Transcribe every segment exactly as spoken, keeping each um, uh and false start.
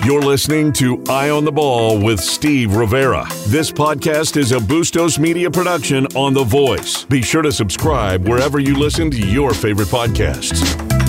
You're listening to Eye on the Ball with Steve Rivera. This podcast is a Bustos Media production on The Voice. Be sure to subscribe wherever you listen to your favorite podcasts.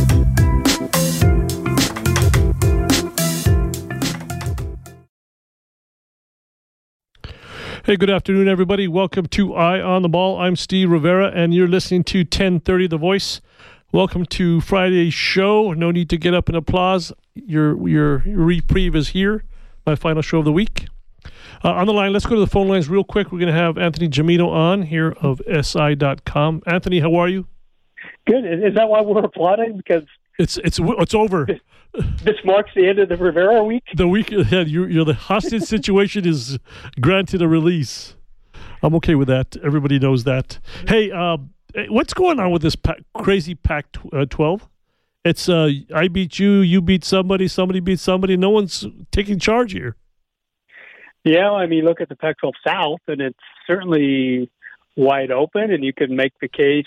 Hey, good afternoon, everybody. Welcome to Eye on the Ball. I'm Steve Rivera, and you're listening to ten thirty The Voice. Welcome to Friday's show. No need to get up and applause. Your your reprieve is here. My final show of the week. Uh, on the line, let's go to the phone lines real quick. We're going to have Anthony Gemino on here of S I dot com. Anthony, how are you? Good. Is that why we're applauding? Because it's it's it's over. This, this marks the end of the Rivera week. The week ahead, you you the hostage situation is granted a release. I'm okay with that. Everybody knows that. Hey, uh, what's going on with this pack, crazy Pac twelve? It's uh, I beat you, you beat somebody, somebody beat somebody. No one's taking charge here. Yeah, I mean, look at the Pac twelve South, and it's certainly wide open, and you can make the case.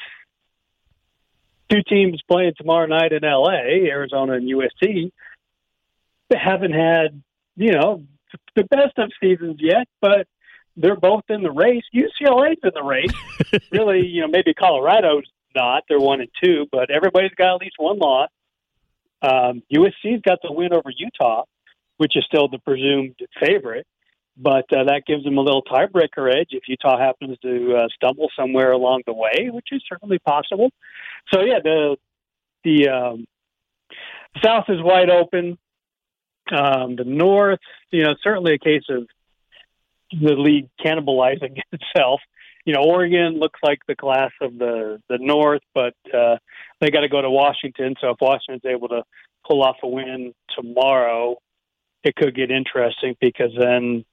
Two teams playing tomorrow night in L A, Arizona and U S C, they haven't had, you know, the best of seasons yet, but they're both in the race. U C L A's in the race. Really, you know, maybe Colorado's not. They're one and two, but everybody's got at least one loss. Um, U S C's got the win over Utah, which is still the presumed favorite, but uh, that gives them a little tiebreaker edge if Utah happens to uh, stumble somewhere along the way, which is certainly possible. So yeah, the the um, South is wide open. Um, the North, you know, certainly a case of the league cannibalizing itself. You know, Oregon looks like the class of the, the North, but uh, they got to go to Washington. So if Washington's able to pull off a win tomorrow, it could get interesting because then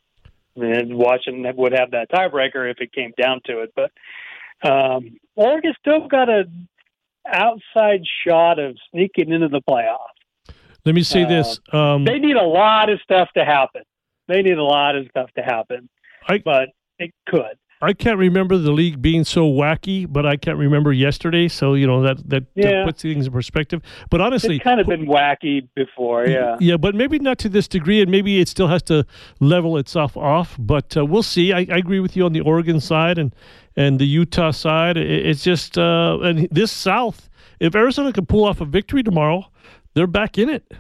and Washington would have that tiebreaker if it came down to it. But um, Oregon's still got an outside shot of sneaking into the playoffs. Let me say uh, this. Um, they need a lot of stuff to happen. They need a lot of stuff to happen, I, but it could. I can't remember the league being so wacky, but I can't remember yesterday. So, you know, that, that, yeah. that puts things in perspective. But honestly... It's kind of been wacky before, yeah. Yeah, but maybe not to this degree, and maybe it still has to level itself off. But uh, we'll see. I, I agree with you on the Oregon side and, and the Utah side. It, it's just... Uh, and this South, if Arizona can pull off a victory tomorrow, they're back in it.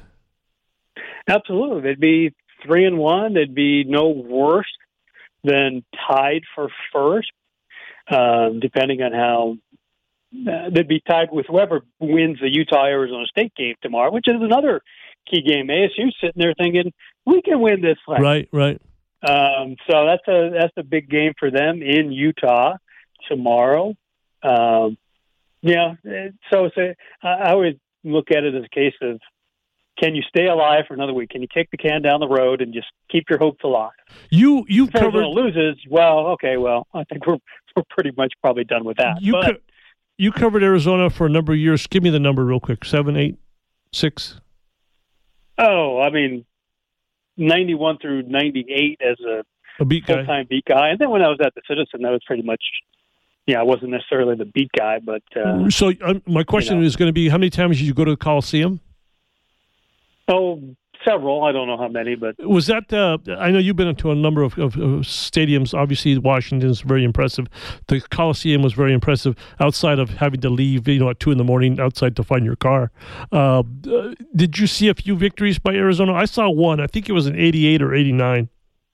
Absolutely. They'd be three and one. They'd be no worse than tied for first, um, depending on how uh, they'd be tied with whoever wins the Utah-Arizona State game tomorrow, which is another key game. A S U sitting there thinking, we can win this fight. Right, right. Um, so that's a that's a big game for them in Utah tomorrow. Um, yeah, so it's a, I always look at it as a case of, can you stay alive for another week? Can you kick the can down the road and just keep your hopes alive? You you if covered Arizona loses. Well, okay. Well, I think we're we're pretty much probably done with that. You but, co- you covered Arizona for a number of years. Give me the number real quick. Seven, eight, six. Oh, I mean, ninety-one through ninety-eight as a, a beat full-time guy. beat guy, and then when I was at the Citizen, that was pretty much. Yeah, I wasn't necessarily the beat guy, but uh, so um, my question you know. is going to be: how many times did you go to the Coliseum? Oh, several. I don't know how many, but was that? Uh, I know you've been into a number of, of, of stadiums. Obviously, Washington's very impressive. The Coliseum was very impressive. Outside of having to leave, you know, at two in the morning outside to find your car. Uh, uh, did you see a few victories by Arizona? I saw one. I think it was in eighty-eight or eighty-nine.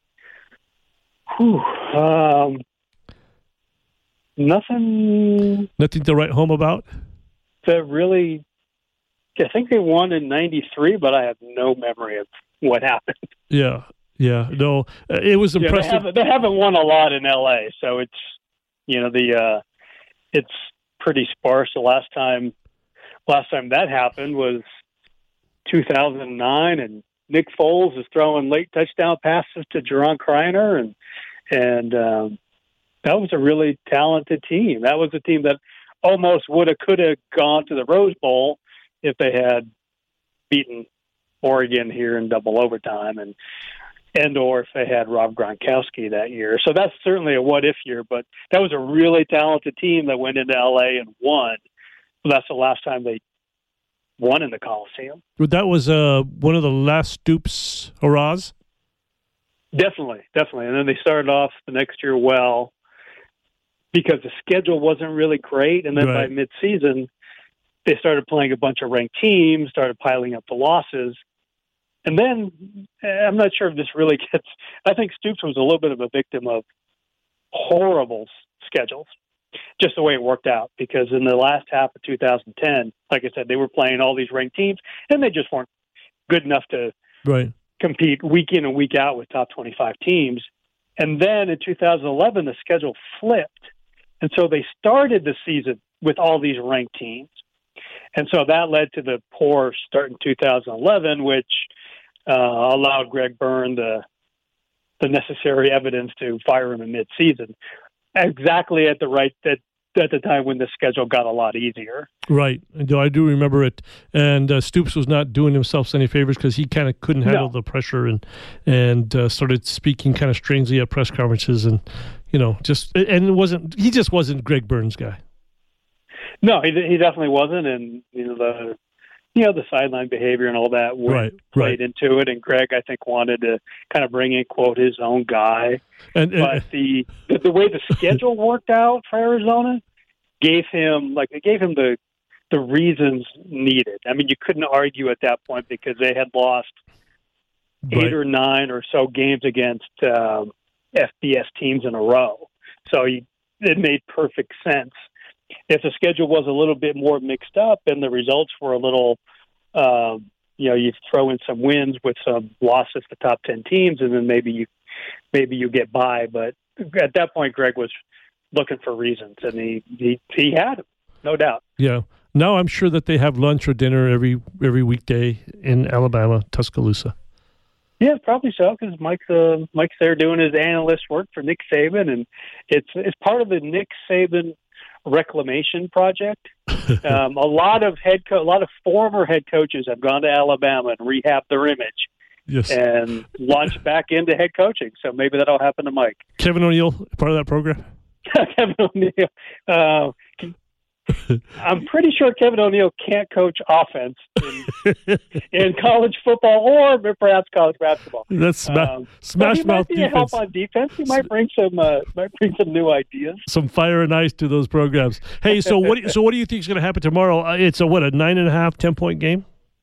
Whew, um, nothing. Nothing to write home about. To really. I think they won in ninety-three, but I have no memory of what happened. Yeah, yeah, no, it was impressive. Yeah, they, haven't, they haven't won a lot in L A, so it's, you know, the uh, it's pretty sparse. The last time, last time that happened was two thousand nine, and Nick Foles is throwing late touchdown passes to Jerron Kreiner, and and um, that was a really talented team. That was a team that almost would have, could have gone to the Rose Bowl if they had beaten Oregon here in double overtime, and and or if they had Rob Gronkowski that year. So that's certainly a what-if year, but that was a really talented team that went into L A and won. So that's the last time they won in the Coliseum. That was uh, one of the last Stoops hurrahs? Definitely, definitely. And then they started off the next year well because the schedule wasn't really great. And then Right. by midseason, they started playing a bunch of ranked teams, started piling up the losses. And then I'm not sure if this really gets – I think Stoops was a little bit of a victim of horrible schedules, just the way it worked out. Because in the last half of two thousand ten, like I said, they were playing all these ranked teams, and they just weren't good enough to Right. compete week in and week out with top twenty-five teams. And then in two thousand eleven, the schedule flipped. And so they started the season with all these ranked teams. And so that led to the poor start in two thousand eleven, which uh, allowed Greg Byrne the the necessary evidence to fire him in midseason, exactly at the right at, at the time when the schedule got a lot easier. Right. No, I do remember it. And uh, Stoops was not doing himself any favors because he kind of couldn't handle No. the pressure and and uh, started speaking kind of strangely at press conferences and, you know, just and it wasn't he just wasn't Greg Byrne's guy. No, he he definitely wasn't, and you know the you know the sideline behavior and all that went, Right, played right. into it. And Greg, I think, wanted to kind of bring in quote his own guy, And, and but the the, the way the schedule worked out for Arizona gave him like it gave him the the reasons needed. I mean, you couldn't argue at that point because they had lost eight right. or nine or so games against um, F B S teams in a row, so he, it made perfect sense. If the schedule was a little bit more mixed up and the results were a little, um, you know, you throw in some wins with some losses to top ten teams, and then maybe you maybe you get by. But at that point, Greg was looking for reasons, and he he, he had them, no doubt. Yeah. Now I'm sure that they have lunch or dinner every every weekday in Alabama, Tuscaloosa. Yeah, probably so, because Mike's uh, Mike's there doing his analyst work for Nick Saban, and it's it's part of the Nick Saban reclamation project. Um, a lot of head co- a lot of former head coaches have gone to Alabama and rehabbed their image Yes. and launched back into head coaching. So maybe that'll happen to Mike. Kevin O'Neill, part of that program? Kevin O'Neill. Uh, I'm pretty sure Kevin O'Neill can't coach offense in, in college football or perhaps college basketball. That's sma- Um, smash but he might mouth be a defense. help on defense. He might bring some uh, might bring some new ideas. Some fire and ice to those programs. Hey, so what? do- So what do you think is going to happen tomorrow? Uh, It's a what? A nine and a half, ten point game.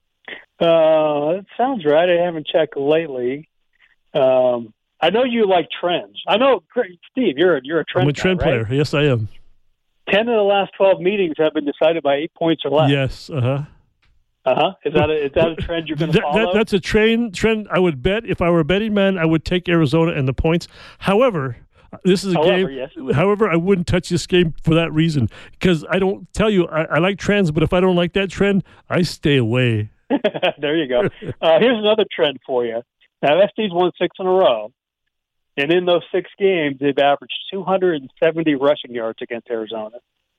Uh, that sounds right. I haven't checked lately. Um, I know you like trends. I know, Steve, you're you're a trend. I'm a guy, trend right? player. Yes, I am. Ten of the last twelve meetings have been decided by eight points or less. Yes. Uh huh. Uh huh. Is that a, is that a trend you're going to That, follow? that, that's a trend. Trend. I would bet if I were a betting man, I would take Arizona and the points. However, this is a However, game. yes. However, I wouldn't touch this game for that reason because I don't tell you I, I like trends, but if I don't like that trend, I stay away. There you go. Uh, here's another trend for you. Now, S D's won six in a row, and in those six games, they've averaged two hundred seventy rushing yards against Arizona.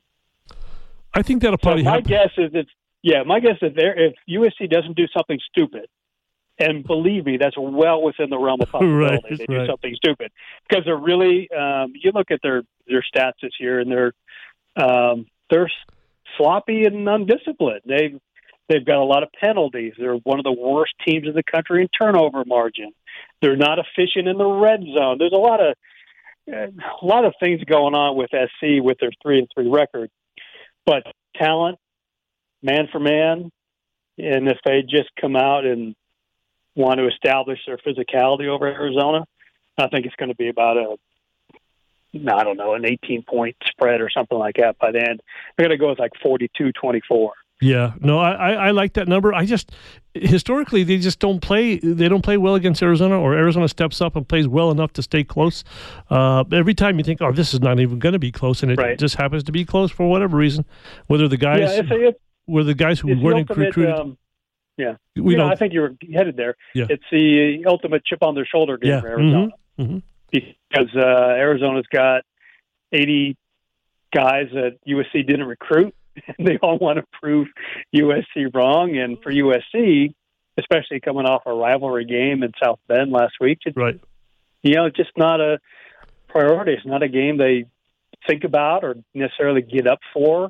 I think that'll So probably my happen. guess is it's yeah. My guess is there if U S C doesn't do something stupid, and believe me, that's well within the realm of possibility. Right, they right. do something stupid because they're really. Um, you look at their their stats this year, and they're um, they're sloppy and undisciplined. They've they've got a lot of penalties. They're one of the worst teams in the country in turnover margin. They're not efficient in the red zone. There's a lot of a lot of things going on with S C with their three and three record. But talent, man for man, and if they just come out and want to establish their physicality over Arizona, I think it's going to be about a, I don't know, an eighteen-point spread or something like that by the end. They're going to go with like forty-two twenty-four. Yeah, no, I, I, I like that number. I just historically they just don't play. They don't play well against Arizona, or Arizona steps up and plays well enough to stay close. Uh, every time you think, oh, this is not even going to be close, and it Right. just happens to be close for whatever reason. Whether the guys, Yeah, it's, it's, were the guys who it's the weren't ultimate, recruited, um, yeah. we you know, don't. I think you were headed there. Yeah. It's the ultimate chip on their shoulder game Yeah. for Arizona. Mhm. Because uh, Arizona's got eighty guys that U S C didn't recruit, and they all want to prove U S C wrong. And for U S C, especially coming off a rivalry game in South Bend last week, it's, Right. you know, it's just not a priority. It's not a game they think about or necessarily get up for.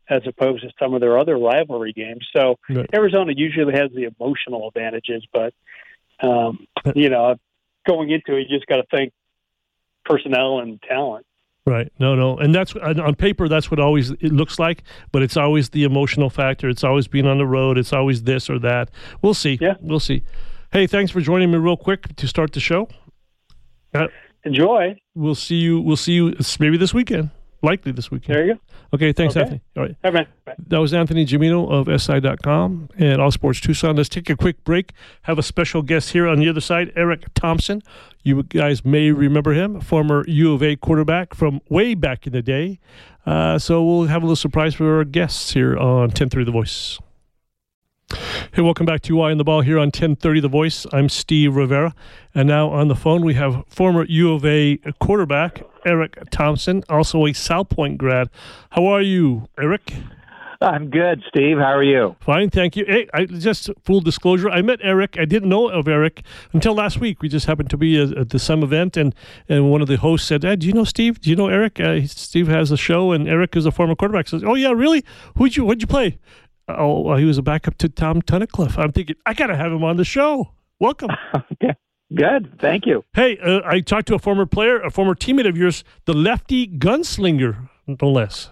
as opposed to some of their other rivalry games. So Right. Arizona usually has the emotional advantages, but, um, you know, going into it, you just got to think personnel and talent. Right. No, no. And that's on paper, that's what always it looks like, but it's always the emotional factor. It's always being on the road. It's always this or that. We'll see. Yeah. We'll see. Hey, thanks for joining me real quick to start the show. Uh, Enjoy. we'll see you. We'll see you maybe this weekend. Likely this weekend. There you go. Okay. Thanks, Okay. Anthony. All right. All right, man. Bye. That was Anthony Gimino of S I dot com and All Sports Tucson. Let's take a quick break. Have a special guest here on the other side, Eric Thompson. You guys may remember him, former U of A quarterback from way back in the day. Uh, so we'll have a little surprise for our guests here on ten thirty The Voice. Hey, welcome back to Eye on the Ball here on ten thirty The Voice. I'm Steve Rivera. And now on the phone, we have former U of A quarterback, Eric Thompson, also a South Point grad. How are you, Eric? I'm good, Steve. How are you? Fine, thank you. Hey, I just full disclosure, I met Eric. I didn't know of Eric until last week. We just happened to be at, at the some event, and, and one of the hosts said, hey, do you know Steve? Do you know Eric? Uh, Steve has a show, and Eric is a former quarterback. Says, oh, yeah, really? Who'd you, what'd you play? Oh, well, he was a backup to Tom Tunnicliffe. I'm thinking, I got to have him on the show. Welcome. Okay. Good. Thank you. Hey, uh, I talked to a former player, a former teammate of yours, the lefty gunslinger, no less.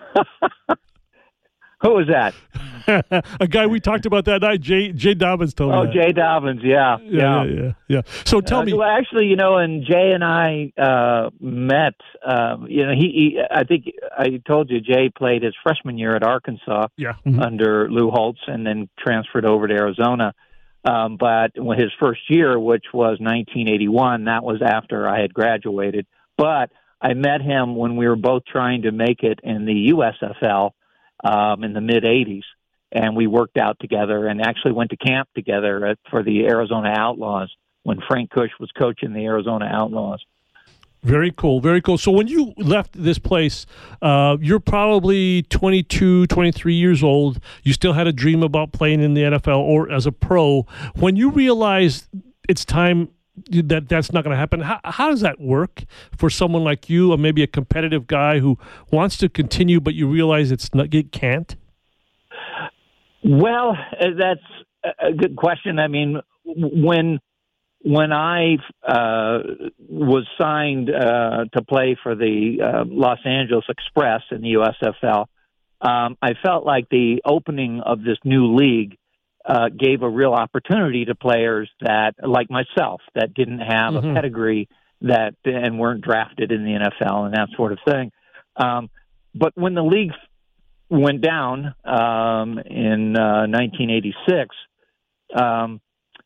Who was that? A guy we talked about that night, Jay Jay Dobbins told me Oh, that. Jay Dobbins. Yeah. Yeah, yeah, yeah. yeah. So tell Uh, me. Well, actually, you know, and Jay and I uh, met. Um, you know, he, he. I think I told you Jay played his freshman year at Arkansas Yeah. Mhm. under Lou Holtz, and then transferred over to Arizona. Um, but when his first year, which was nineteen eighty-one, that was after I had graduated. But I met him when we were both trying to make it in the U S F L um, in the mid eighties. And we worked out together and actually went to camp together at, for the Arizona Outlaws when Frank Kush was coaching the Arizona Outlaws. Very cool, very cool. So when you left this place, uh, you're probably twenty-two, twenty-three years old. You still had a dream about playing in the N F L or as a pro. When you realized it's time that that's not going to happen, how, how does that work for someone like you, or maybe a competitive guy who wants to continue, but you realize it's not, it can't? Well, uh, that's a good question. I mean, when when I uh, was signed uh, to play for the uh, Los Angeles Express in the U S F L, um, I felt like the opening of this new league uh, gave a real opportunity to players that, like myself, that didn't have Mhm. a pedigree that and weren't drafted in the N F L and that sort of thing. Um, but when the league went down um, in uh, nineteen eighty-six, um,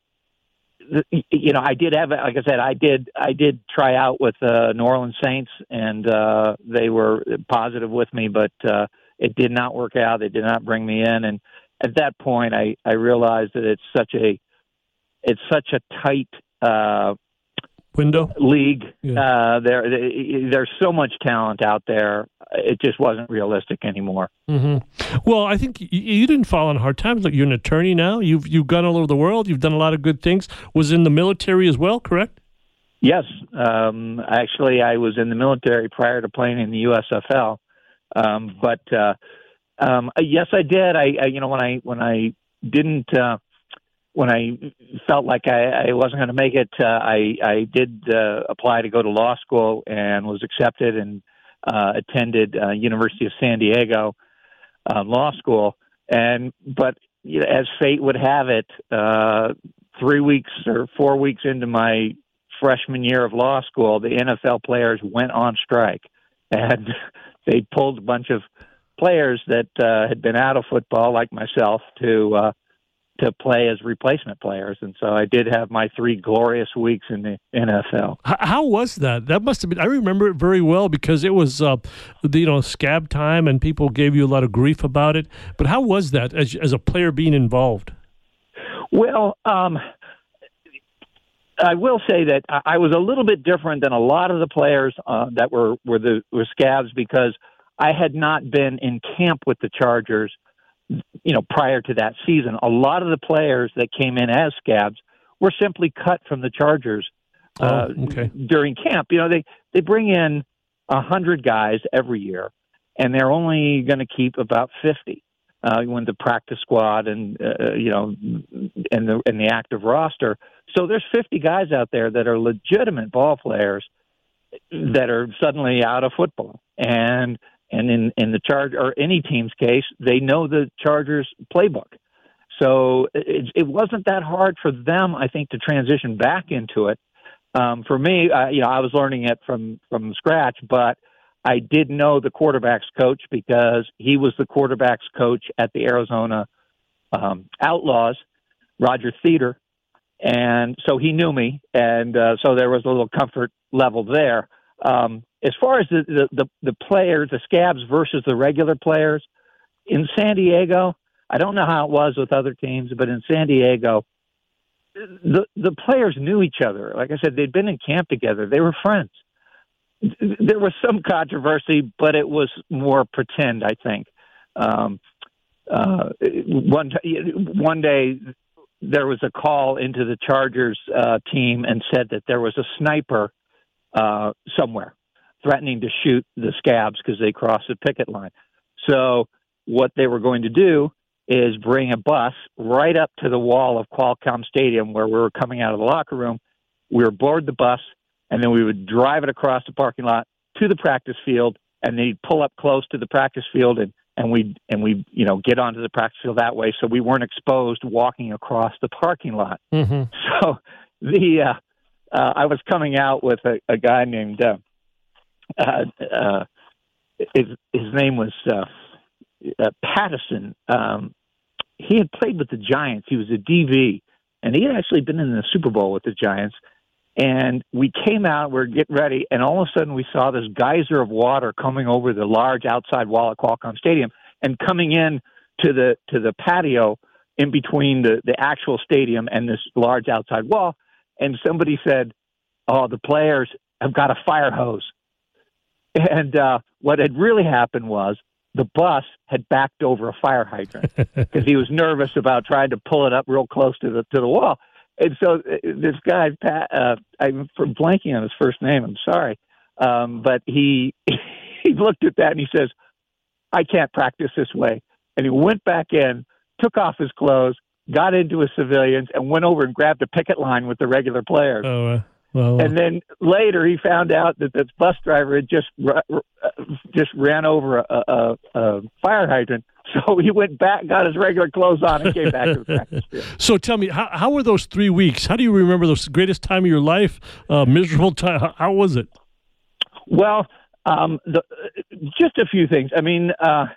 you know, I did have, like I said, I did, I did try out with uh, New Orleans Saints, and uh, they were positive with me, but uh, it did not work out. They did not bring me in, and at that point, I, I realized that it's such a, it's such a tight uh, Window? league. Yeah. Uh, there, there's so much talent out there. It just wasn't realistic anymore. Mm-hmm. Well, I think you, you didn't fall on hard times. Like, you're an attorney now. You've you've gone all over the world. You've done a lot of good things. Was in the military as well, correct? Yes, um, actually, I was in the military prior to playing in the U S F L. Um, but uh, um, yes, I did. I, I, you know, when I when I didn't, uh, when I felt like I, I wasn't going to make it, uh, I I did uh, apply to go to law school and was accepted and uh, attended uh, University of San Diego uh, law school. And but you know, as fate would have it, uh, three weeks or four weeks into my freshman year of law school, the N F L players went on strike, and they pulled a bunch of players that uh, had been out of football, like myself, to uh, to play as replacement players. And so I did have my three glorious weeks in the N F L. H- how was that? That must have been. I remember it very well because it was, uh, the, you know, scab time, and people gave you a lot of grief about it. But how was that as as a player being involved? Well, um, I will say that I was a little bit different than a lot of the players uh, that were were the were scabs, because I had not been in camp with the Chargers, you know, prior to that season. A lot of the players that came in as scabs were simply cut from the Chargers uh, Oh, okay. during camp. You know, they they bring in a hundred guys every year, and they're only going to keep about fifty uh, when the practice squad and uh, you know and the and the active roster. So there's fifty guys out there that are legitimate ball players that are suddenly out of football, and and in in the Charge or any team's case, they know the Chargers playbook. So it, it wasn't that hard for them, I think, to transition back into it. Um, for me, uh, you know, I was learning it from, from scratch, but I did know the quarterback's coach because he was the quarterback's coach at the Arizona um, Outlaws, Roger Theater, and so he knew me, and uh, so there was a little comfort level there. Um, as far as the, the, the, the players, the scabs versus the regular players, in San Diego, I don't know how it was with other teams, but in San Diego, the the players knew each other. Like I said, they'd been in camp together. They were friends. There was some controversy, but it was more pretend, I think. Um, uh, one one day, there was a call into the Chargers uh, team and said that there was a sniper uh, somewhere threatening to shoot the scabs because they crossed the picket line. So what they were going to do is bring a bus right up to the wall of Qualcomm Stadium where we were coming out of the locker room. We would board the bus, and then we would drive it across the parking lot to the practice field, and they'd pull up close to the practice field, and, and we and we you know get onto the practice field that way, so we weren't exposed walking across the parking lot. Mm-hmm. So the uh, uh, I was coming out with a, a guy named uh, uh, uh, his his name was uh, uh, Pattison. Um, he had played with the Giants. He was a D V, and he had actually been in the Super Bowl with the Giants. And we came out, we were getting ready, and all of a sudden we saw this geyser of water coming over the large outside wall at Qualcomm Stadium and coming in to the to the patio in between the, the actual stadium and this large outside wall. And somebody said, "Oh, the players have got a fire hose." And uh, what had really happened was the bus had backed over a fire hydrant because he was nervous about trying to pull it up real close to the to the wall. And so this guy, Pat, uh, I'm blanking on his first name. I'm sorry, um, but he he looked at that and he says, "I can't practice this way." And he went back in, took off his clothes, got into his civilians, and went over and grabbed a picket line with the regular players. Oh, uh, well, and then later he found out that this bus driver had just just ran over a, a, a fire hydrant. So he went back, got his regular clothes on, and came back to the practice field. So tell me, how how were those three weeks? How do you remember the greatest time of your life? Uh, miserable time? How, how was it? Well, um, the, just a few things. I mean, uh,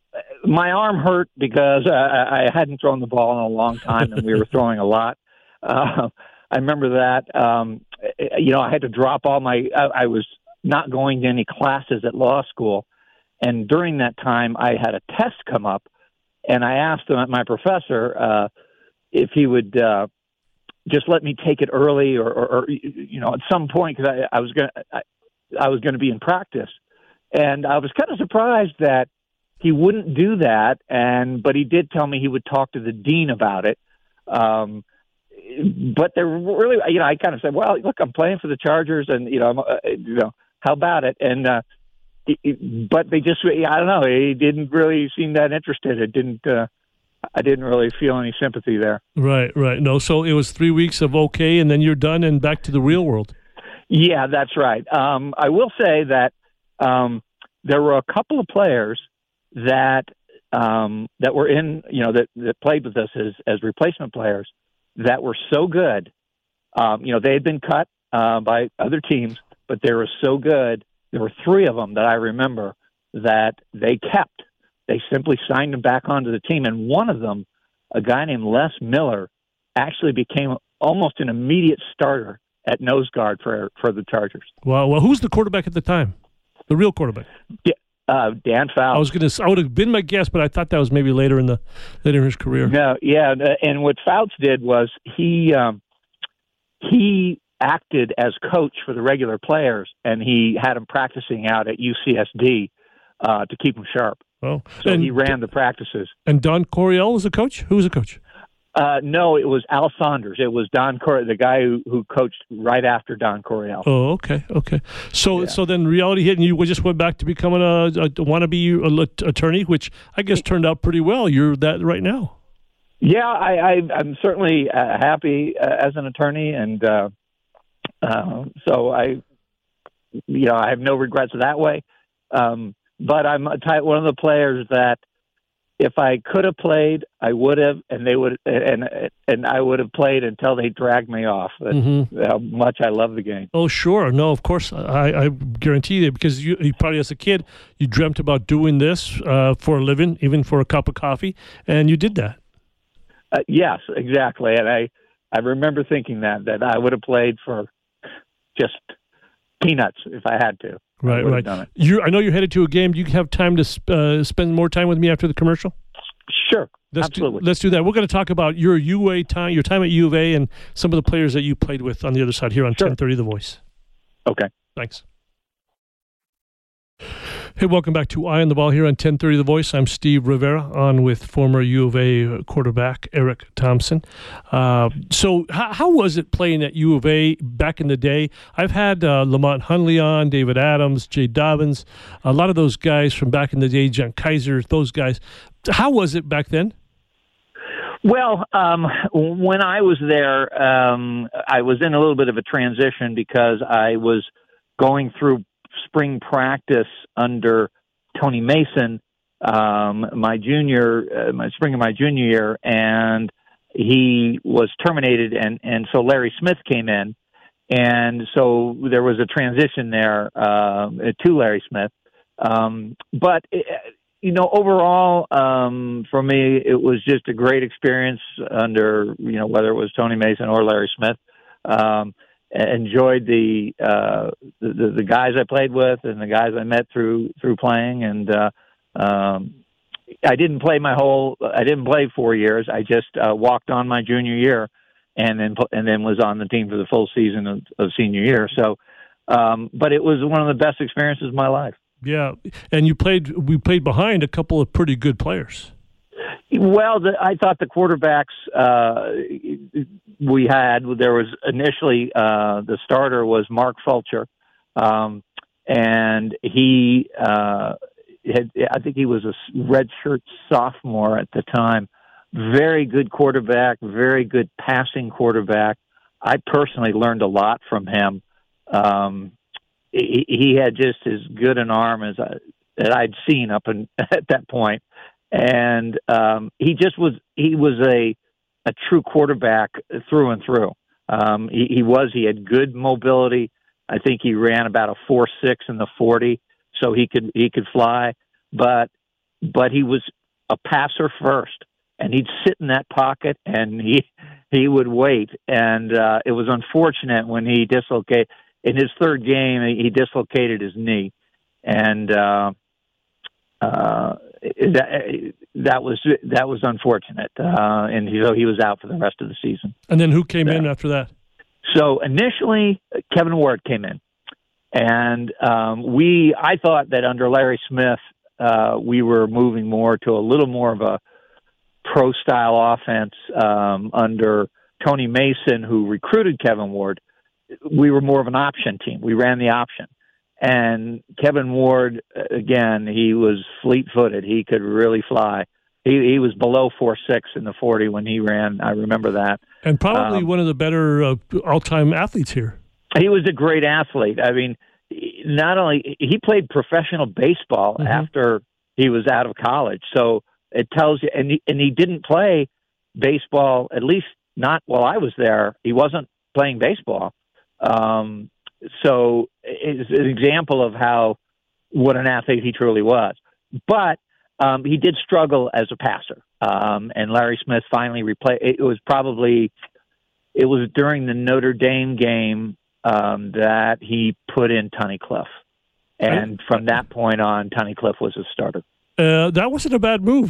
my arm hurt because I, I hadn't thrown the ball in a long time, and we were throwing a lot. Uh, I remember that. Um, you know, I had to drop all my. I, I was not going to any classes at law school. And during that time, I had a test come up, and I asked him, my professor uh, if he would uh, just let me take it early, or, or, or you know, at some point, because I, I was going I, I was going to be in practice, and I was kind of surprised that he wouldn't do that. And but he did tell me he would talk to the dean about it. Um, but there really, you know, I kind of said, well, look, I'm playing for the Chargers, and you know, I'm, uh, you know, how about it? And uh, But they just, I don't know, he didn't really seem that interested. It didn't, uh, I didn't really feel any sympathy there. Right, right. No, so it was three weeks of okay, and then you're done and back to the real world. Yeah, that's right. Um, I will say that um, there were a couple of players that um, that were in, you know, that, that played with us as, as replacement players that were so good. Um, you know, they had been cut uh, by other teams, but they were so good. There were three of them that I remember that they kept. They simply signed them back onto the team. And one of them, a guy named Les Miller, actually became almost an immediate starter at nose guard for for the Chargers. Well, well, who's the quarterback at the time? The real quarterback? Yeah, uh, Dan Fouts. I was going to. I would have been my guess, but I thought that was maybe later in the later in his career. No, yeah, and what Fouts did was he um, he. acted as coach for the regular players, and he had them practicing out at U C S D uh, to keep them sharp. Oh, so and, he ran the practices. And Don Coryell was a coach? Who was a coach? Uh, no, it was Al Saunders. It was Don Cor, the guy who, who coached right after Don Coryell. Oh, okay, okay. So, Yeah. so then reality hit, and you just went back to becoming a, a wannabe attorney, which I guess turned out pretty well. You're that right now. Yeah, I, I, I'm certainly uh, happy uh, as an attorney, and uh, uh, so I, you know, I have no regrets that way. Um, but I'm a type, one of the players that, if I could have played, I would have, and they would, and and I would have played until they dragged me off. That's Mm-hmm. how much I love the game. Oh, sure. No, of course. I, I guarantee you, because you, you probably as a kid, you dreamt about doing this uh, for a living, even for a cup of coffee, and you did that. Uh, yes, exactly. And I, I remember thinking that that I would have played for just peanuts if I had to. Right, right. Done it. You, I know you're headed to a game. Do you have time to sp- uh, spend more time with me after the commercial? Sure, Let's absolutely. Do, let's do that. We're going to talk about your U A time, your time at U of A, and some of the players that you played with on the other side here on Sure. ten thirty The Voice. Okay. Thanks. Hey, welcome back to Eye on the Ball here on ten thirty The Voice. I'm Steve Rivera, on with former U of A quarterback Eric Thompson. Uh, so how, how was it playing at U of A back in the day? I've had uh, Lamont Hunley on, David Adams, Jay Dobbins, a lot of those guys from back in the day, John Kaiser, those guys. How was it back then? Well, um, when I was there, um, I was in a little bit of a transition because I was going through spring practice under Tony Mason, um, my junior, uh, my spring of my junior year, and he was terminated, and, and so Larry Smith came in, and so there was a transition there uh, to Larry Smith. Um, but it, you know, overall, um, for me, it was just a great experience under, you know, whether it was Tony Mason or Larry Smith. Um, enjoyed the, uh, the the guys I played with and the guys I met through through playing. And uh, um, I didn't play my whole. I didn't play four years. I just uh, walked on my junior year, and then and then was on the team for the full season of, of senior year. So, um, but it was one of the best experiences of my life. Yeah, and you played. We played behind a couple of pretty good players. Well, the, I thought the quarterbacks uh, we had, there was initially uh, the starter was Mark Fulcher, um, and he uh, had, I think he was a redshirt sophomore at the time. Very good quarterback, very good passing quarterback. I personally learned a lot from him. Um, he, he had just as good an arm as I, that I'd seen up in, at that point. And um, he just was, he was a, a true quarterback through and through. Um, he, he was, he had good mobility. I think he ran about a four six in the forty, so he could, he could fly, but, but he was a passer first, and he'd sit in that pocket and he, he would wait. And uh, it was unfortunate when he dislocated in his third game, he dislocated his knee. And, uh, uh, that that was that was unfortunate, uh, and so he was out for the rest of the season. And then who came yeah. in after that? So initially, Kevin Ward came in, and um, we I thought that under Larry Smith, uh, we were moving more to a little more of a pro style offense. Um, under Tony Mason, who recruited Kevin Ward, we were more of an option team. We ran the option. And Kevin Ward, again, he was fleet-footed. He could really fly. He, he was below four six in the forty when he ran. I remember that. And probably um, one of the better uh, all-time athletes here. He was a great athlete. I mean, not only he played professional baseball mm-hmm. after he was out of college. So it tells you, and he, and he didn't play baseball, at least not while I was there. He wasn't playing baseball. Um, So it's an example of how what an athlete he truly was. But um, he did struggle as a passer, um, and Larry Smith finally replaced. It was probably it was during the Notre Dame game um, that he put in Tunnicliffe, and from that point on, Tunnicliffe was a starter. Uh, that wasn't a bad move.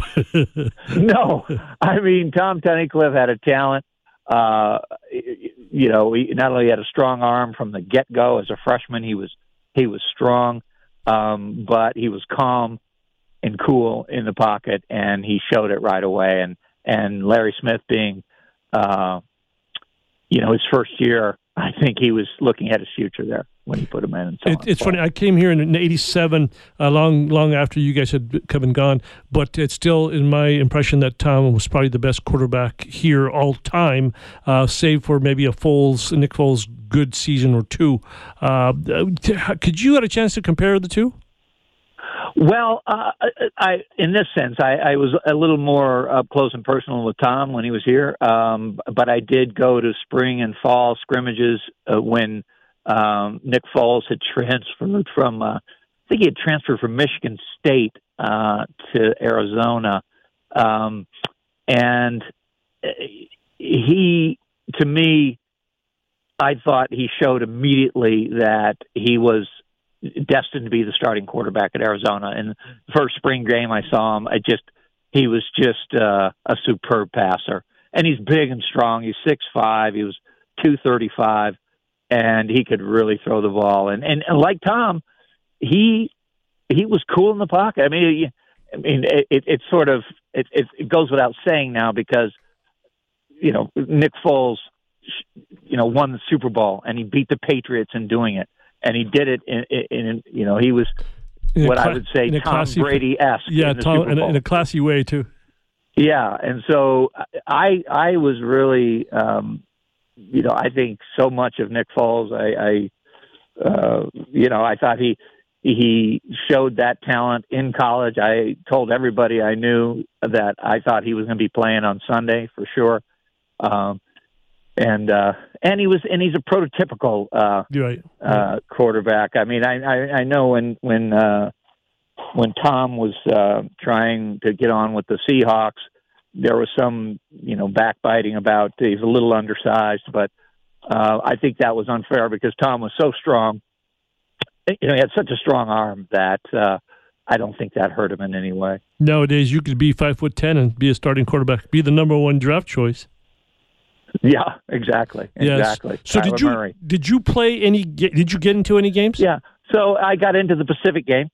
No, I mean Tom Tunnicliffe had a talent. Uh, you know, he not only had a strong arm from the get-go as a freshman, he was he was strong, um, but he was calm and cool in the pocket, and he showed it right away. And and Larry Smith being, uh, you know, his first year, I think he was looking at his future there when he put him in. And so it, it's funny. I came here in eighty-seven, uh, long, long after you guys had come and gone. But it's still in my impression that Tom was probably the best quarterback here all time, uh, save for maybe a Foles, Nick Foles, good season or two. Uh, could you have a chance to compare the two? Well, uh, I in this sense, I, I was a little more up close and personal with Tom when he was here, um, but I did go to spring and fall scrimmages uh, when um, Nick Foles had transferred from, uh, I think he had transferred from Michigan State uh, to Arizona, um, and he, to me, I thought he showed immediately that he was destined to be the starting quarterback at Arizona. In the first spring game I saw him, I just he was just uh, a superb passer. And he's big and strong. He's six five. He was two thirty-five, and he could really throw the ball. And and, and like Tom, he he was cool in the pocket. I mean, I mean, it, it, it sort of it, it goes without saying now because you know Nick Foles, you know, won the Super Bowl and he beat the Patriots in doing it. And he did it in, in, in you know, he was what cla- I would say Tom Brady-esque. Yeah, in, the Tom, Super Bowl. In, a, in a classy way, too. Yeah, and so I I was really, um, you know, I think so much of Nick Foles. I, I uh, you know, I thought he he showed that talent in college. I told everybody I knew that I thought he was going to be playing on Sunday for sure. Um, And uh, and he was and he's a prototypical uh, right. uh, quarterback. I mean, I, I, I know when when uh, when Tom was uh, trying to get on with the Seahawks, there was some you know backbiting about he's a little undersized, but uh, I think that was unfair because Tom was so strong. You know, he had such a strong arm that uh, I don't think that hurt him in any way. Nowadays, you could be five foot ten and be a starting quarterback, be the number one draft choice. Yeah, exactly, exactly. Yes. So Kyler did you Murray. did you play any? Did you get into any games? Yeah. So I got into the Pacific game,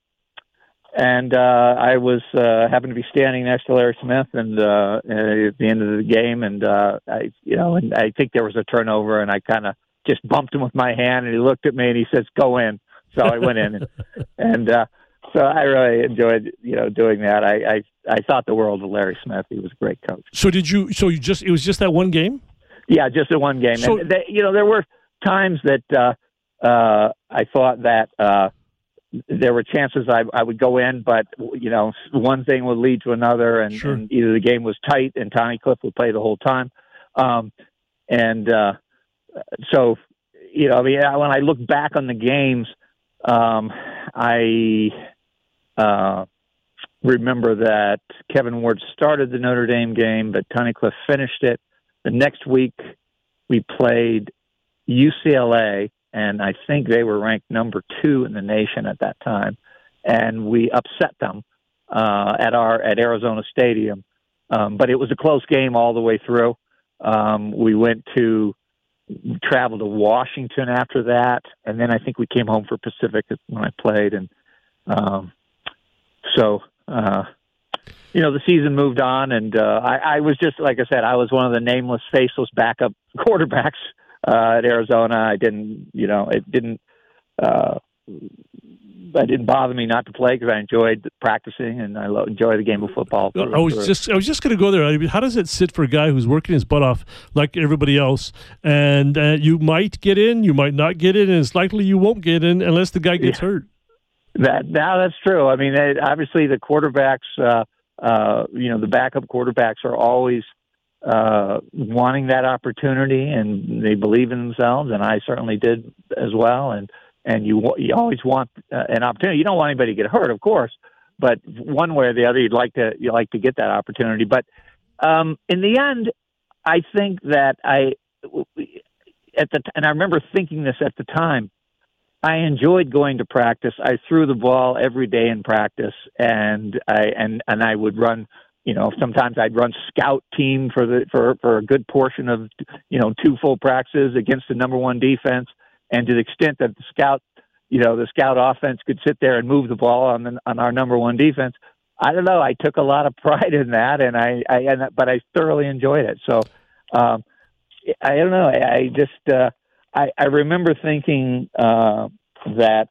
and uh, I was uh, happened to be standing next to Larry Smith, and uh, at the end of the game, and uh, I, you know, and I think there was a turnover, and I kind of just bumped him with my hand, and he looked at me and he says, "Go in." So I went in, and, and uh, so I really enjoyed, you know, doing that. I, I I thought the world of Larry Smith. He was a great coach. So did you? So you just it was just that one game? Yeah, just a one game. So, and they, you know, there were times that uh, uh, I thought that uh, there were chances I, I would go in, but you know, one thing would lead to another, and, sure. and either the game was tight and Tunnicliffe would play the whole time, um, and uh, so you know, I mean, when I look back on the games, um, I uh, remember that Kevin Ward started the Notre Dame game, but Tunnicliffe finished it. The next week, we played U C L A, and I think they were ranked number two in the nation at that time, and we upset them uh, at our at Arizona Stadium. Um, but it was a close game all the way through. Um, we went to travel to Washington after that, and then I think we came home for Pacific when I played, and um, so. Uh, You know, the season moved on, and uh, I, I was just, like I said, I was one of the nameless, faceless backup quarterbacks uh, at Arizona. I didn't, you know, it didn't, uh, it didn't bother me not to play because I enjoyed practicing and I lo- enjoy the game of football. I was just, I was just going to go there. I mean, how does it sit for a guy who's working his butt off like everybody else, and uh, you might get in, you might not get in, and it's likely you won't get in unless the guy gets yeah. hurt. That now that's true. I mean, they, obviously the quarterbacks. Uh, Uh, you know, the backup quarterbacks are always uh, wanting that opportunity, and they believe in themselves, and I certainly did as well. And and you you always want uh, an opportunity. You don't want anybody to get hurt, of course, but one way or the other, you'd like to you like to get that opportunity. But um, in the end, I think that I at the and I remember thinking this at the time. I enjoyed going to practice. I threw the ball every day in practice, and I and, and I would run. You know, sometimes I'd run scout team for the for, for a good portion of you know two full practices against the number one defense. And to the extent that the scout, you know, the scout offense could sit there and move the ball on the, on our number one defense, I don't know. I took a lot of pride in that, and I, I and, but I thoroughly enjoyed it. So um, I don't know. I, I just uh, I, I remember thinking uh, that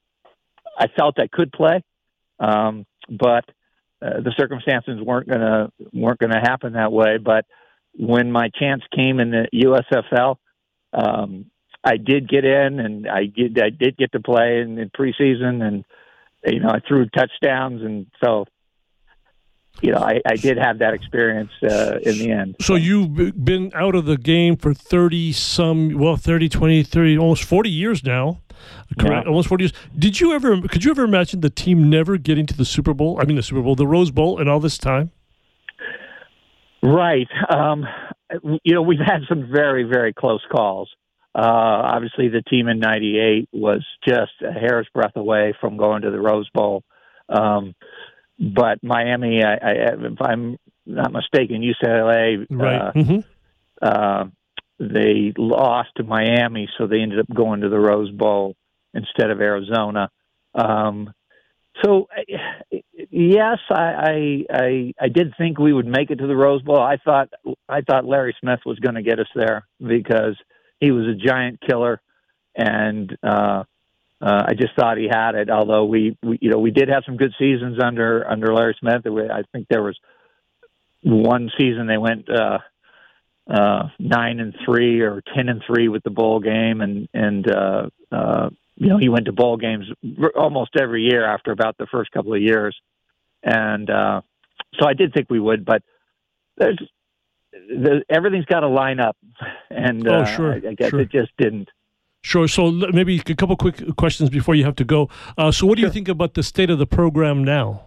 I felt I could play, um, but uh, the circumstances weren't gonna weren't gonna happen that way. But when my chance came in the U S F L, um, I did get in, and I did I did get to play in, in preseason, and you know I threw touchdowns, and so. You know, I, I did have that experience uh, in the end. So you've been out of the game for thirty some, well, thirty, twenty, thirty, almost forty years now. Correct? Yeah. Almost forty years. Did you ever, could you ever imagine the team never getting to the Super Bowl? I mean, the Super Bowl, the Rose Bowl, and all this time? Right. Um, you know, we've had some very, very close calls. Uh, obviously, the team in ninety-eight was just a hair's breadth away from going to the Rose Bowl. Um But Miami, I, I, if I'm not mistaken, U C L A, right. uh, mm-hmm. uh, they lost to Miami, so they ended up going to the Rose Bowl instead of Arizona. Um, so, yes, I, I, I, I did think we would make it to the Rose Bowl. I thought, I thought Larry Smith was going to get us there because he was a giant killer, and uh, Uh, I just thought he had it. Although we, we, you know, we did have some good seasons under under Larry Smith. I think there was one season they went uh, uh, nine and three or ten and three with the bowl game, and and uh, uh, you know he went to bowl games almost every year after about the first couple of years, and uh, so I did think we would, but there's the, everything's got to line up, and oh, uh, sure, I, I guess sure. it just didn't. Sure. So maybe a couple quick questions before you have to go. Uh, so what do you think about the state of the program now?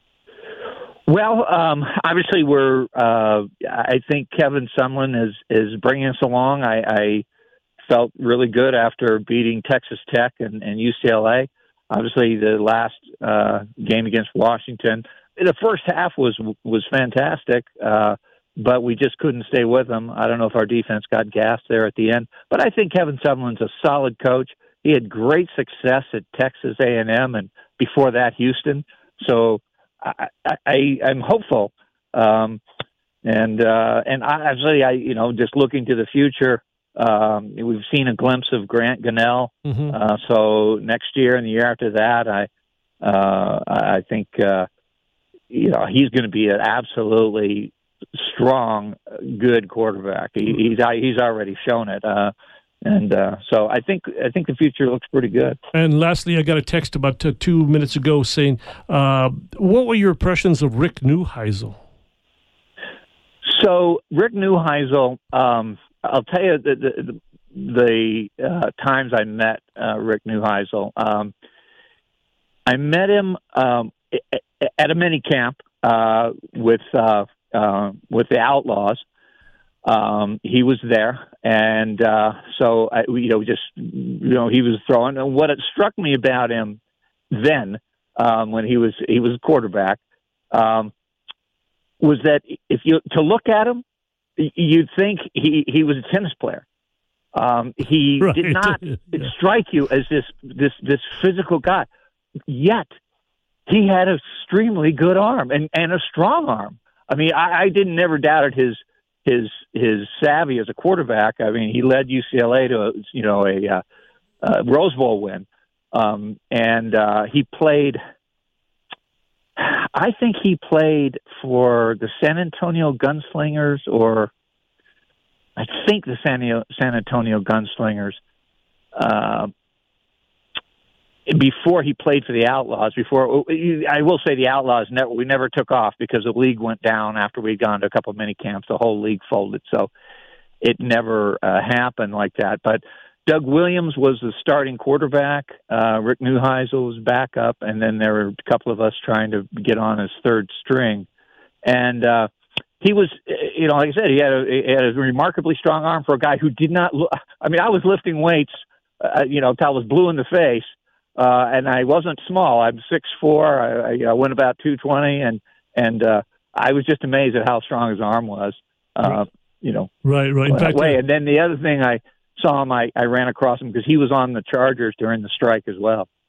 Well, um, obviously we're, uh, I think Kevin Sumlin is, is bringing us along. I, I felt really good after beating Texas Tech and, and U C L A. Obviously the last uh, game against Washington, the first half was, was fantastic. Uh, But we just couldn't stay with them. I don't know if our defense got gassed there at the end. But I think Kevin Sumlin's a solid coach. He had great success at Texas A and M and before that Houston. So I, I, I'm hopeful. Um, and uh, and obviously, I you know just looking to the future, um, we've seen a glimpse of Grant Gunnell. Mm-hmm. Uh, so next year and the year after that, I uh, I think uh, you know he's going to be an absolutely strong, good quarterback. He, he's he's already shown it, uh, and uh, so I think I think the future looks pretty good. And lastly, I got a text about uh, two minutes ago saying, uh, "What were your impressions of Rick Neuheisel?" So Rick Neuheisel, um, I'll tell you the the, the uh, times I met uh, Rick Neuheisel. Um, I met him um, at a mini camp uh, with. Uh, Uh, with the Outlaws. Um, he was there, and uh, so I, you know, just you know, he was throwing. And what it struck me about him then, um, when he was he was a quarterback, um, was that if you to look at him, you'd think he, he was a tennis player. Um, he right. did not yeah. strike you as this this this physical guy, yet he had an extremely good arm and, and a strong arm. I mean, I, I didn't never doubted his his his savvy as a quarterback. I mean, he led U C L A to a, you know a, uh, a Rose Bowl win, um, and uh, he played. I think he played for the San Antonio Gunslingers, or I think the San, San Antonio Gunslingers. Uh, Before he played for the Outlaws, before I will say the Outlaws, never, we never took off because the league went down after we'd gone to a couple of mini camps. The whole league folded, so it never uh, happened like that. But Doug Williams was the starting quarterback. Uh, Rick Neuheisel was backup, and then there were a couple of us trying to get on his third string. And uh, he was, you know, like I said, he had, a, he had a remarkably strong arm for a guy who did not look. I mean, I was lifting weights, uh, you know, until I was blue in the face. Uh, and I wasn't small. I'm six foot four. I, I, I went about two twenty, and and uh, I was just amazed at how strong his arm was. Uh, you know, right, right. In fact, way. And then the other thing I saw him, I, I ran across him because he was on the Chargers during the strike as well.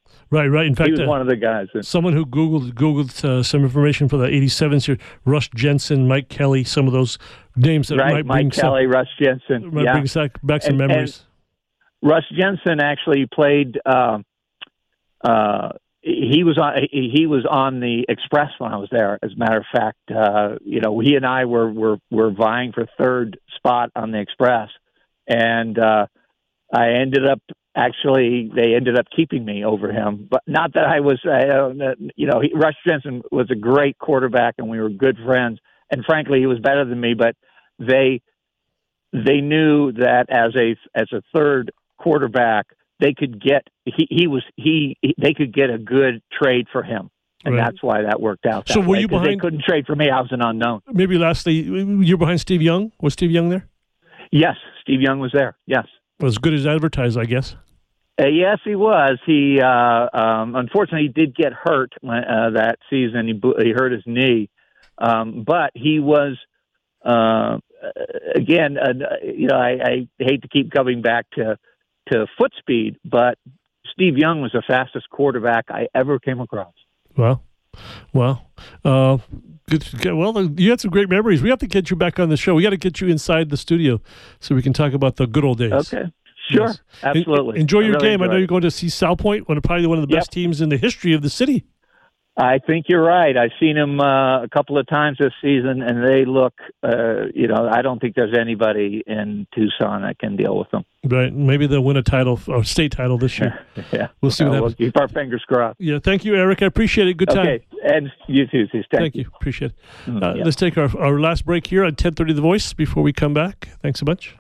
Right, right. In fact, he was uh, one of the guys. That, someone who Googled Googled uh, some information for the eighty-sevens here, Russ Jensen, Mike Kelly, some of those names that right, might Mike bring Kelly, some, Russ Jensen. might yeah. bring back, back some and, memories. And Russ Jensen actually played. Uh, uh, he was on. He was on the Express when I was there. As a matter of fact, uh, you know, he and I were were were vying for third spot on the Express, and uh, I ended up. Actually, they ended up keeping me over him, but not that I was, uh, you know, he, Russ Jensen was a great quarterback and we were good friends. And frankly, he was better than me, but they, they knew that as a, as a third quarterback, they could get, he, he was, he, he, they could get a good trade for him. And Right. that's why that worked out. That So were way, you 'cause behind- They couldn't trade for me. I was an unknown. Maybe lastly, you're behind Steve Young. Was Steve Young there? Yes. Steve Young was there. Yes. As good as advertised, I guess. Uh, yes, he was. He uh, um, unfortunately he did get hurt uh, that season. He, bo- he hurt his knee, um, but he was uh, again. Uh, you know, I, I hate to keep coming back to to foot speed, but Steve Young was the fastest quarterback I ever came across. Well, well, uh, good. good- Well, you had some great memories. We have to get you back on the show. We got to get you inside the studio so we can talk about the good old days. Okay. Sure, Yes. absolutely. En- enjoy your I really game. I know enjoyed you're it. going to see South Point, one of probably one of the Yep. best teams in the history of the city. I think you're right. I've seen them uh, a couple of times this season, and they look, uh, you know, I don't think there's anybody in Tucson that can deal with them. Right? Maybe they'll win a title or state title this year. yeah. We'll see what Uh, happens. We'll keep our fingers crossed. Yeah. Thank you, Eric. I appreciate it. Good time. Okay, and you too, Steve. Thank, Thank you. Appreciate it. Mm, Uh, yeah. Let's take our, our last break here on ten thirty The Voice before we come back. Thanks a bunch.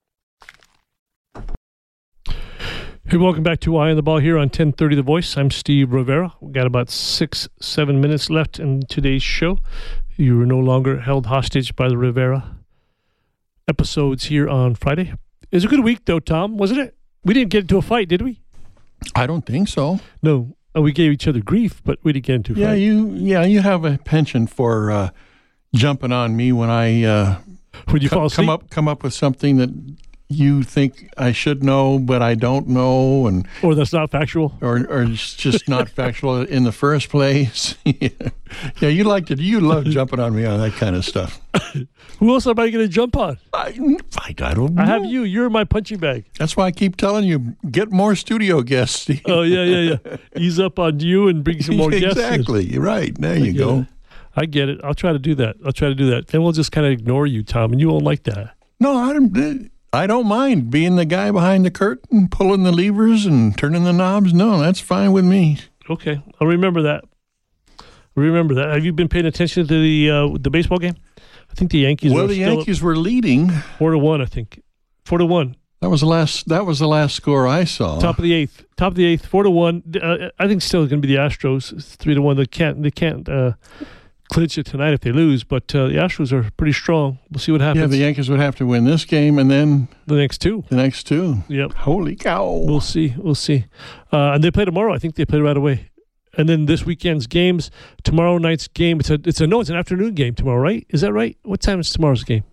Hey, welcome back to Eye on the Ball here on ten thirty The Voice. I'm Steve Rivera. We've got about six, seven minutes left in today's show. You are no longer held hostage by the Rivera episodes here on Friday. It was a good week, though, Tom, wasn't it? We didn't get into a fight, did we? I don't think so. No. Uh, we gave each other grief, but we didn't get into a Yeah, fight. you yeah you have a penchant for uh, jumping on me when I uh, Would you co- fall asleep? come up come up with something that you think I should know, but I don't know, and Or that's not factual? or or it's just not factual in the first place. Yeah, you like to you love jumping on me on that kind of stuff. Who else am I going to jump on? I, I, I don't know. I have you. You're my punching bag. That's why I keep telling you, get more studio guests, Steve. Oh, yeah, yeah, yeah. Ease up on you and bring some more guests. in. Exactly. You're right. There you get go. it. I get it. I'll try to do that. I'll try to do that. Then we'll just kind of ignore you, Tom, and you won't like that. No, I don't. I don't mind being the guy behind the curtain, pulling the levers and turning the knobs. No, that's fine with me. Okay. I'll remember that. Remember that. Have you been paying attention to the uh, the baseball game? I think the Yankees Well, were the still Yankees were leading. up four to one, I think. Four to one. That was the last. That was the last score I saw. Top of the eighth. Top of the eighth. Four to one. Uh, I think still going to be the Astros. It's three to one. They can't. They can't uh, clinch it tonight if they lose. But uh, the Astros are pretty strong. We'll see what happens. Yeah, the Yankees would have to win this game and then the next two. the next two. Yep. Holy cow! We'll see. We'll see. Uh, and they play tomorrow. I think they play right away. And then this weekend's games, tomorrow night's game. It's a. It's a no. It's an afternoon game tomorrow, right? Is that right? What time is tomorrow's game?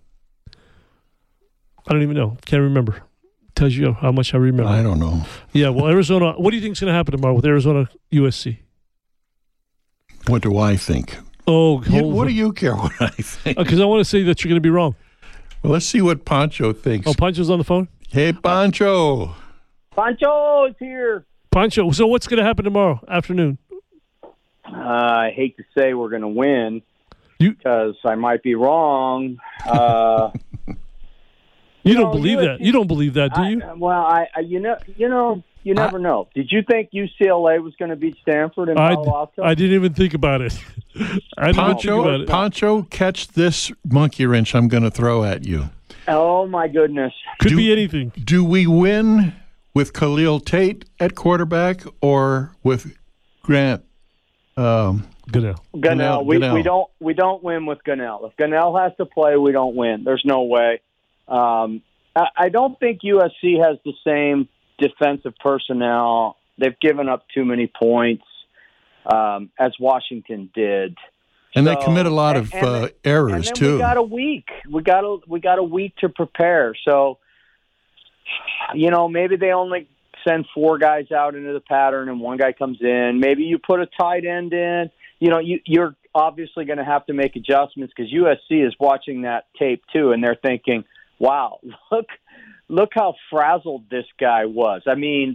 I don't even know. Can't remember. Tells you how much I remember. I don't know. Yeah. Well, Arizona. What do you think is going to happen tomorrow with Arizona U S C? What do I think? Oh, You- what do you care what I think? Because I want to say that you're going to be wrong. Well, let's see what Pancho thinks. Oh, Pancho's on the phone. Hey, Pancho. Pancho is here. Pancho. So what's going to happen tomorrow afternoon? Uh, I hate to say we're going to win You- because I might be wrong. Uh, You No, don't believe U S that. C You don't believe that, do you? I, well, I, I you know you know you never know. Did you think U C L A was going to beat Stanford in I, Palo Alto? I didn't even think about it. I didn't even think about Pancho, it. Pancho, catch this monkey wrench I'm going to throw at you. Oh my goodness! Could Do- be anything. Do we win with Khalil Tate at quarterback or with Grant? Um, Good now. Gunnell, Gunnell, we Gunnell. we don't we don't win with Gunnell. If Gunnell has to play, we don't win. There's no way. Um, I, I don't think U S C has the same defensive personnel. They've given up too many points um, as Washington did. and they So- commit a lot and- of and uh, then- errors and then too. We got a week. We got a we got a week to prepare. So, you know, maybe they only send four guys out into the pattern and one guy comes in. Maybe you put a tight end in. You know, you, you're obviously going to have to make adjustments because U S C is watching that tape too, and they're thinking, wow, look, look how frazzled this guy was. I mean,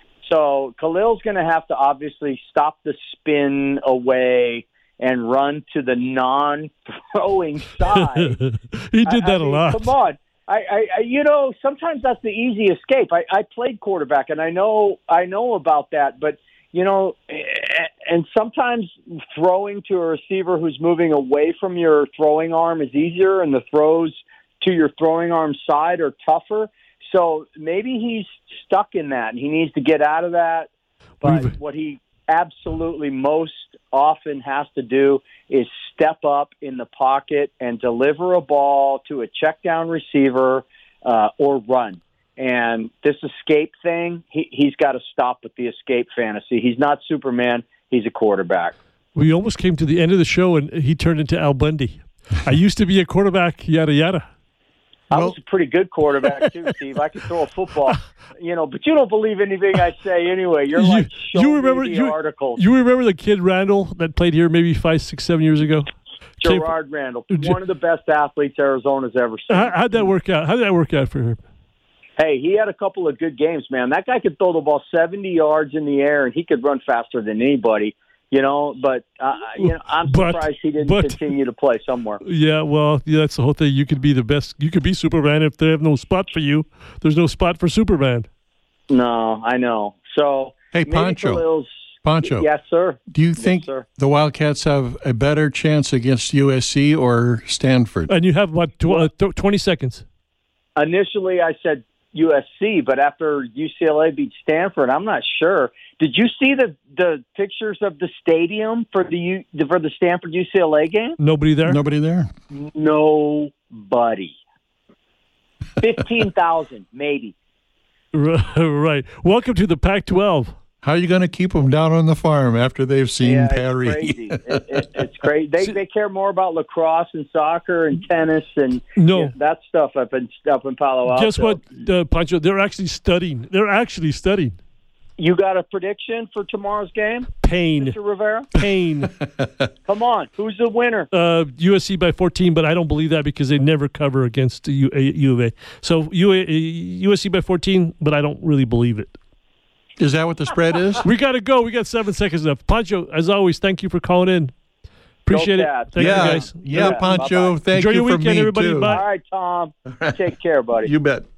so Khalil's going to have to obviously stop the spin away and run to the non-throwing side. He did that I, I a mean, lot. Come on. I, I, you know, sometimes that's the easy escape. I, I played quarterback, and I know, I know about that. But you know, and sometimes throwing to a receiver who's moving away from your throwing arm is easier, and the throws to your throwing arm side are tougher. So maybe he's stuck in that, and he needs to get out of that. But We've... what he absolutely most often has to do is step up in the pocket and deliver a ball to a check down receiver uh, or run. And this escape thing, he, he's got to stop with the escape fantasy. He's not Superman. He's a quarterback. We almost came to the end of the show, and he turned into Al Bundy. I used to be a quarterback, yada, yada. I Well, was a pretty good quarterback, too, Steve. I could throw a football, you know, but you don't believe anything I say anyway. You're You- like, show you remember- me the you- articles. You remember the kid Randall that played here maybe five, six, seven years ago? Gerard Randall, one of the best athletes Arizona's ever seen. How, how'd that work out? How did that work out for him? Hey, he had a couple of good games, man. That guy could throw the ball seventy yards in the air, and he could run faster than anybody, you know. But, uh, you know, I'm But- surprised he didn't but- continue to play somewhere. Yeah, well, yeah, that's the whole thing. You could be the best. You could be Superman if they have no spot for you. There's no spot for Superman. No, I know. So, Hey, maybe Pancho. Khalil's- Pancho, Yes, sir. do you think sir. the Wildcats have a better chance against U S C or Stanford? And you have, what, tw- uh, th- twenty seconds. Initially, I said U S C, but after U C L A beat Stanford, I'm not sure. Did you see the, the pictures of the stadium for the U, for the Stanford U C L A game? Nobody there? Nobody there? Nobody. Fifteen thousand, maybe. Right. Welcome to the Pac twelve. How are you going to keep them down on the farm after they've seen Yeah, Perry? it's crazy. it, it, it's crazy. They they care more about lacrosse and soccer and tennis and No. you know, that stuff up in up in Palo Alto. Guess what, uh, Pancho? They're actually studying. They're actually studying. You got a prediction for tomorrow's game, Pain. Mister Rivera? Pain. Come on, who's the winner? Uh, U S C by fourteen, but I don't believe that because they never cover against U, U of A. So U, U S C by fourteen, but I don't really believe it. Is that what the spread is? We got to go. We got seven seconds left. Pancho, as always, thank you for calling in. Appreciate Go it. Cats. Thank yeah, you, guys. yeah, Yeah, Pancho. bye-bye. Thank Enjoy you your for weekend, me everybody. too. Bye. All right, Tom. Take care, buddy. You bet.